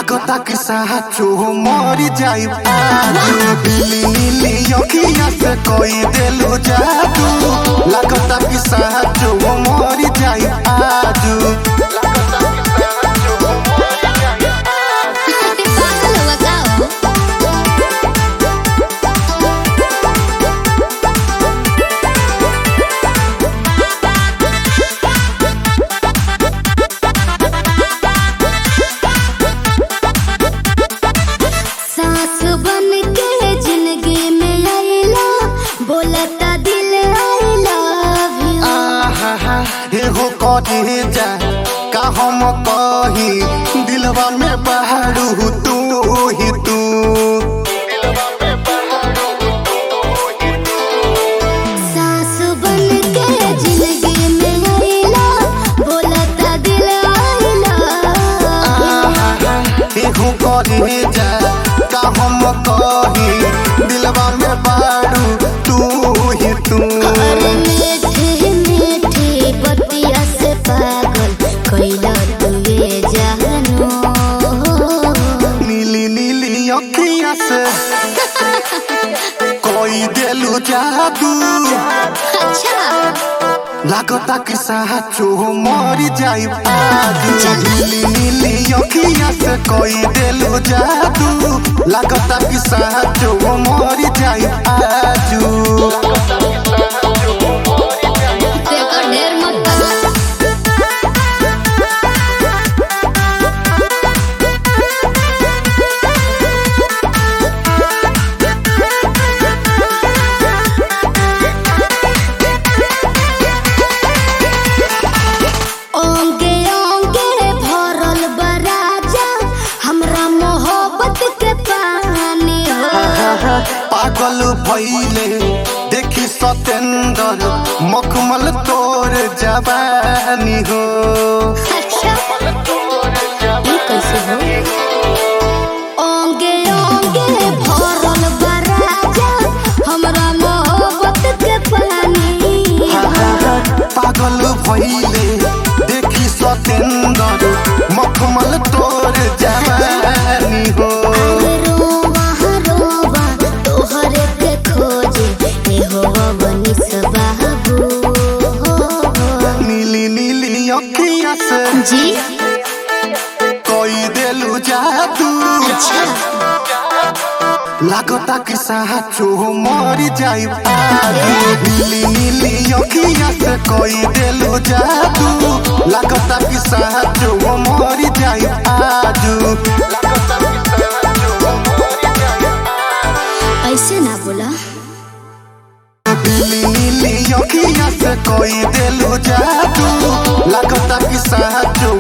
लागता कि साचो मरी जाई आजू दिली नीली अखिया से कोई देलू जादू लागता कि साचो मरी जाई आजू हो कहे जा का हम कही दिलवा में बहारू तू ही तू सास बन के जिंदगी में आइला बोलता दिल आइला हो कहे जा का हम कही दिलवा में बहारू तू ही तू कोई देलू जादू अच्छा लागता कि साचो मरी जाई आजू नीली नीली अखिया से कोई देलू जादू लागता कि साचो मरी जाई आजू पागल भइले देखी सतेंद्र मखमल तोर जवानी हो अच्छा ये कैसे हो ओंगे ओंगे भरल बराजा हमरा मोहब्बत के पानी पागल भइले देखी सतेंद्र मखमल तोर जवानी हो जी कोई देलू जादू अच्छा लागता कि साचो मरी जाई आजू नीली नीली अखिया से कोई देलू जादू लागता कि साचो मरी जाई आजू ऐसे ना बोला नीली नीली अखिया से कोई देलू जादू लागता कि साचो